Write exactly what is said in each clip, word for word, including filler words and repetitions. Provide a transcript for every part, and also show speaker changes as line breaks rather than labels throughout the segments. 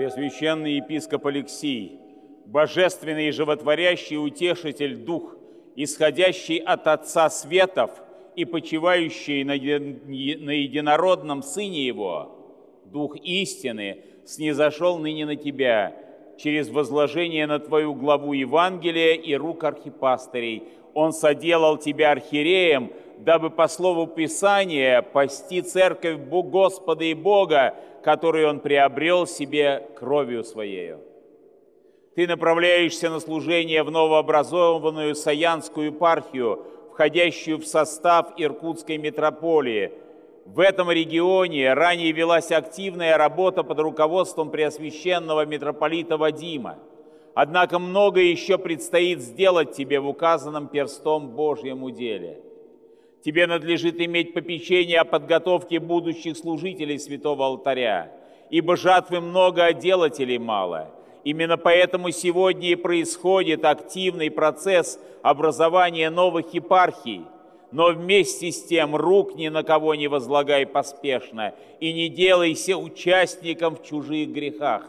Преосвященный епископ Алексий, божественный и животворящий утешитель Дух, исходящий от Отца Светов и почивающий на единородном Сыне Его, Дух истины, снизошел ныне на Тебя через возложение на Твою главу Евангелия и рук архипастырей. Он соделал Тебя архиереем, дабы по слову Писания пасти церковь Господа и Бога, которую Он приобрел себе кровью Своею. Ты направляешься на служение в новообразованную Саянскую епархию, входящую в состав Иркутской митрополии. В этом регионе ранее велась активная работа под руководством преосвященного митрополита Вадима. Однако многое еще предстоит сделать тебе в указанном перстом Божьем уделе. Тебе надлежит иметь попечение о подготовке будущих служителей святого алтаря, ибо жатвы много, а делателей мало. Именно поэтому сегодня и происходит активный процесс образования новых епархий. Но вместе с тем рук ни на кого не возлагай поспешно и не делайся участником в чужих грехах.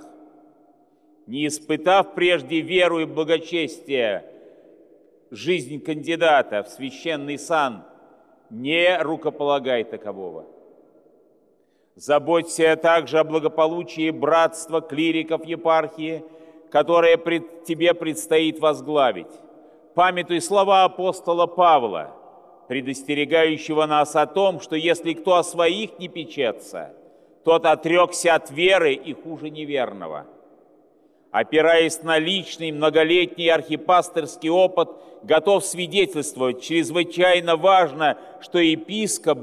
Не испытав прежде веру и благочестие, жизнь кандидата в священный сан, не рукополагай такового. Заботься также о благополучии братства клириков епархии, которое пред тебе предстоит возглавить. Памятуй слова апостола Павла, предостерегающего нас о том, что если кто о своих не печется, тот отрекся от веры и хуже неверного. Опираясь на личный многолетний архипастырский опыт, готов свидетельствовать, чрезвычайно важно, что епископ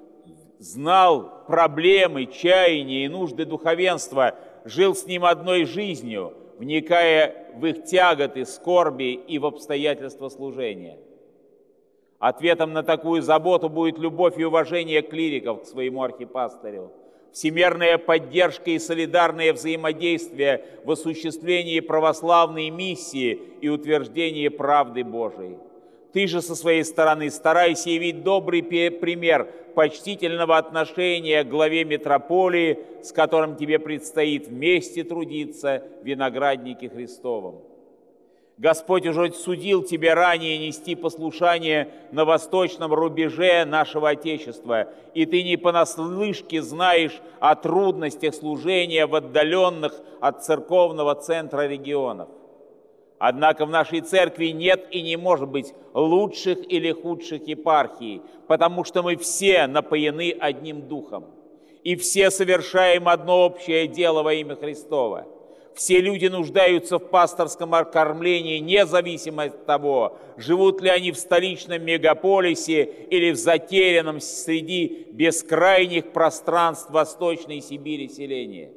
знал проблемы, чаяния и нужды духовенства, жил с ним одной жизнью, вникая в их тяготы, скорби и в обстоятельства служения. Ответом на такую заботу будет любовь и уважение клириков к своему архипастырю, всемерная поддержка и солидарное взаимодействие в осуществлении православной миссии и утверждении правды Божией. Ты же со своей стороны старайся явить добрый пример почтительного отношения к главе митрополии, с которым тебе предстоит вместе трудиться в винограднике Христовом. Господь уже судил тебе ранее нести послушание на восточном рубеже нашего Отечества, и ты не понаслышке знаешь о трудностях служения в отдаленных от церковного центра регионах. Однако в нашей церкви нет и не может быть лучших или худших епархий, потому что мы все напоены одним духом, и все совершаем одно общее дело во имя Христова. Все люди нуждаются в пасторском окормлении, независимо от того, живут ли они в столичном мегаполисе или в затерянном среди бескрайних пространств Восточной Сибири селения.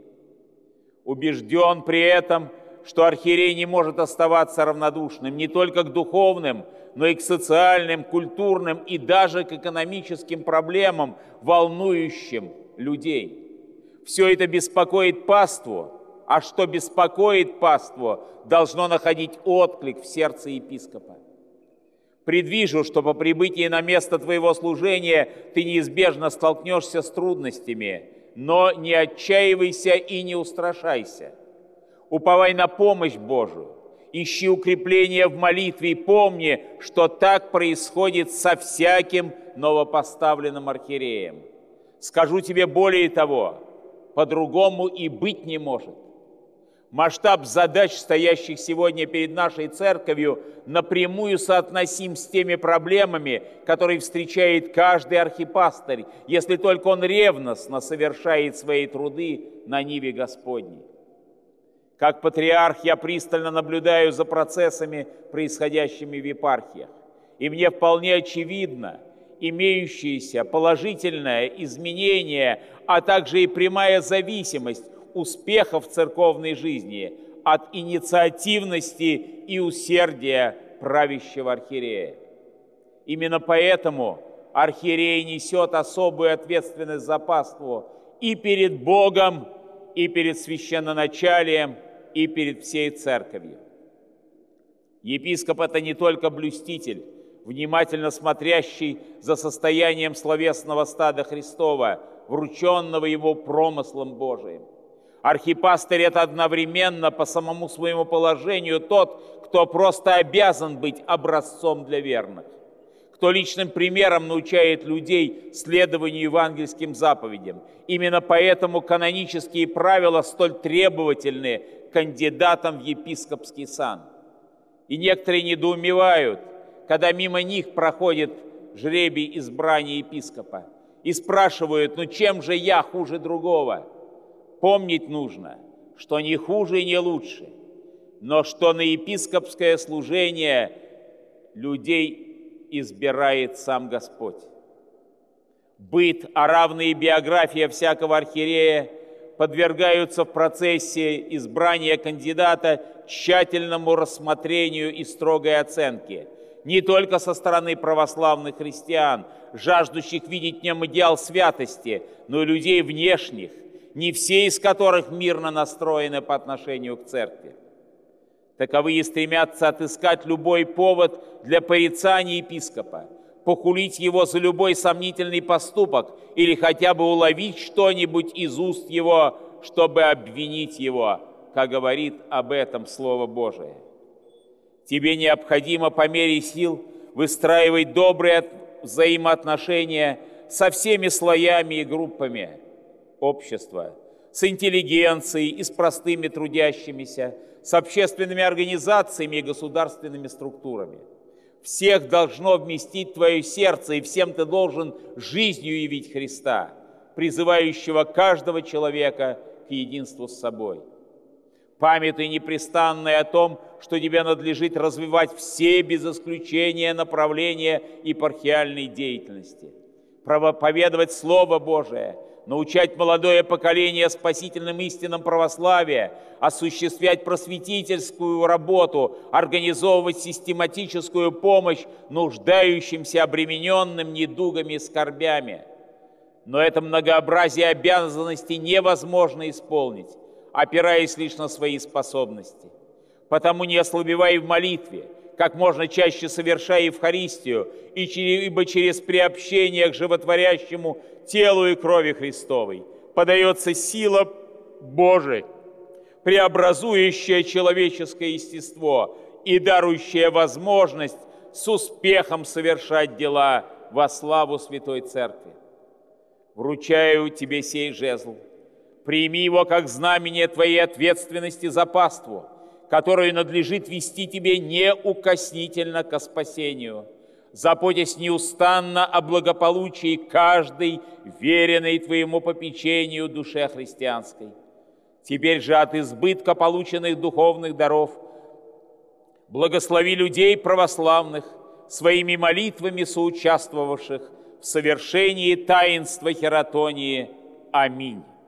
Убежден при этом, что архиерей не может оставаться равнодушным не только к духовным, но и к социальным, культурным и даже к экономическим проблемам, волнующим людей. Все это беспокоит паству, а что беспокоит паству, должно находить отклик в сердце епископа. Предвижу, что по прибытии на место твоего служения ты неизбежно столкнешься с трудностями, но не отчаивайся и не устрашайся. Уповай на помощь Божию, ищи укрепления в молитве и помни, что так происходит со всяким новопоставленным архиереем. Скажу тебе более того, по-другому и быть не может. Масштаб задач, стоящих сегодня перед нашей церковью, напрямую соотносим с теми проблемами, которые встречает каждый архипастырь, если только он ревностно совершает свои труды на ниве Господней. Как патриарх я пристально наблюдаю за процессами, происходящими в епархиях, и мне вполне очевидно имеющееся положительное изменение, а также и прямая зависимость успехов церковной жизни от инициативности и усердия правящего архиерея. Именно поэтому архиерей несет особую ответственность за паству и перед Богом, и перед священноначалием, и перед всей церковью. Епископ – это не только блюститель, внимательно смотрящий за состоянием словесного стада Христова, врученного его промыслом Божиим. Архипастырь – это одновременно по самому своему положению тот, кто просто обязан быть образцом для верных, кто личным примером научает людей следованию евангельским заповедям. Именно поэтому канонические правила столь требовательны кандидатам в епископский сан. И некоторые недоумевают, когда мимо них проходит жребий избрания епископа, и спрашивают, ну чем же я хуже другого? Помнить нужно, что не хуже и не лучше, но что на епископское служение людей избирает сам Господь. Быт, а равные биография всякого архиерея подвергаются в процессе избрания кандидата тщательному рассмотрению и строгой оценке, не только со стороны православных христиан, жаждущих видеть в нем идеал святости, но и людей внешних, не все из которых мирно настроены по отношению к церкви. Таковые стремятся отыскать любой повод для порицания епископа, похулить его за любой сомнительный поступок или хотя бы уловить что-нибудь из уст его, чтобы обвинить его, как говорит об этом Слово Божие. Тебе необходимо по мере сил выстраивать добрые взаимоотношения со всеми слоями и группами общества, с интеллигенцией и с простыми трудящимися, с общественными организациями и государственными структурами. Всех должно вместить твое сердце, и всем ты должен жизнью явить Христа, призывающего каждого человека к единству с собой. Памятай непрестанно о том, что тебе надлежит развивать все без исключения направления епархиальной деятельности, проповедовать Слово Божие, научать молодое поколение спасительным истинам православия, осуществлять просветительскую работу, организовывать систематическую помощь нуждающимся, обремененным недугами и скорбями. Но это многообразие обязанностей невозможно исполнить, опираясь лишь на свои способности. Потому не ослабевай в молитве, как можно чаще совершая Евхаристию, ибо через приобщение к животворящему телу и крови Христовой подается сила Божия, преобразующая человеческое естество и дарующая возможность с успехом совершать дела во славу Святой Церкви. Вручаю тебе сей жезл. Прими его как знамение твоей ответственности за паству, которую надлежит вести тебе неукоснительно ко спасению, заботясь неустанно о благополучии каждой веренной твоему попечению душе христианской. Теперь же от избытка полученных духовных даров благослови людей православных, своими молитвами соучаствовавших в совершении таинства хератонии. Аминь.